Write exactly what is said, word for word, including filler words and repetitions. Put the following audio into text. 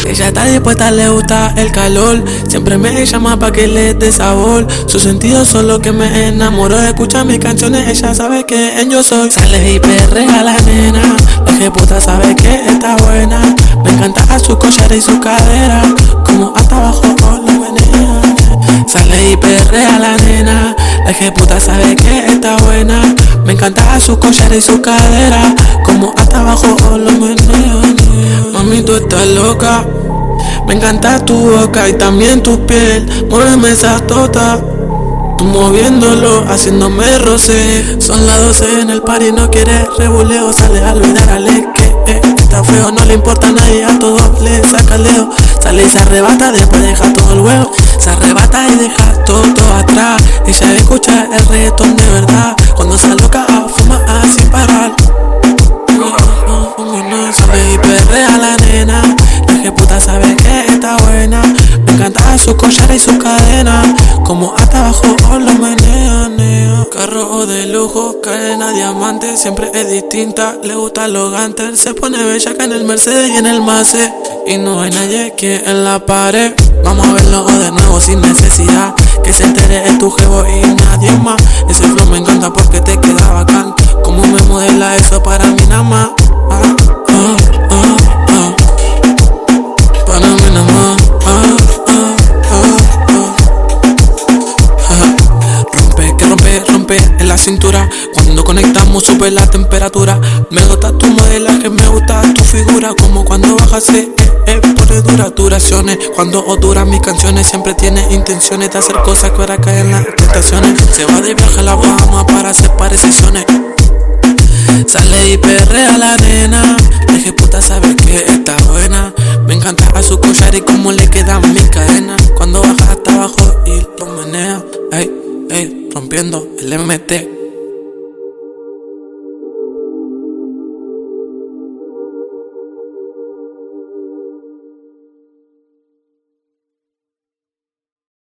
Que ella está dispuesta, le gusta el calor. Siempre me llama pa' que le dé sabor. Sus sentidos son lo que me enamoró. Escucha mis canciones, ella sabe que en yo soy. Sale y perrea la nena. La que puta sabe que está buena. Me encanta su collar y su cadera. Como hasta abajo lo menea. Sale y perrea la nena. La que puta sabe que está buena. Me encanta su collar y su cadera. Como hasta abajo lo menea. Mami, tú estás loca. Me encanta tu boca y también tu piel. Muéveme esa tota. Tú moviéndolo, haciéndome roce. Son las doce en el party, no quiere rebuleo. Sale a olvidar a le que eh, está feo. No le importa a nadie, a todos le saca el dedo. Sale y se arrebata, después deja todo el huevo. Se arrebata y deja todo, todo atrás. Ella escucha el reggaetón de verdad. Cuando se aloca, fuma sin parar. Sale y perrea la nena. La que puta sabe que está buena. Me encanta su collar y su cadena. Como hasta abajo lo menea, nea. Carro de lujo, cadena diamante. Siempre es distinta, le gusta los gantes. Se pone bellaca en el Mercedes y en el Mace. Y no hay nadie que en la pared. Vamos a verlo de nuevo sin necesidad. Que se entere es tu jevo y nadie más. Ese flow me encanta porque te queda bacán. Como me modela eso para mí nada más. Ah, ah, ah, ah. Para mí nada más. Ah, ah, ah, ah. Rompe, que rompe, rompe en la cintura. Cuando conectamos sube la temperatura. Me gusta tu modelaje, me gusta tu figura. Como cuando bajas eh, eh, por duras duraciones. Cuando duran mis canciones siempre tiene intenciones de hacer cosas que ahora caen las tentaciones. Se va de viaje a la Bahama para hacer pareciciones. Sale y perrea la nena. La que puta sabe que está buena. Me encanta a su collar y cómo le quedan mis cadenas. Cuando baja hasta abajo y lo menea. Ey, ey, rompiendo el M T.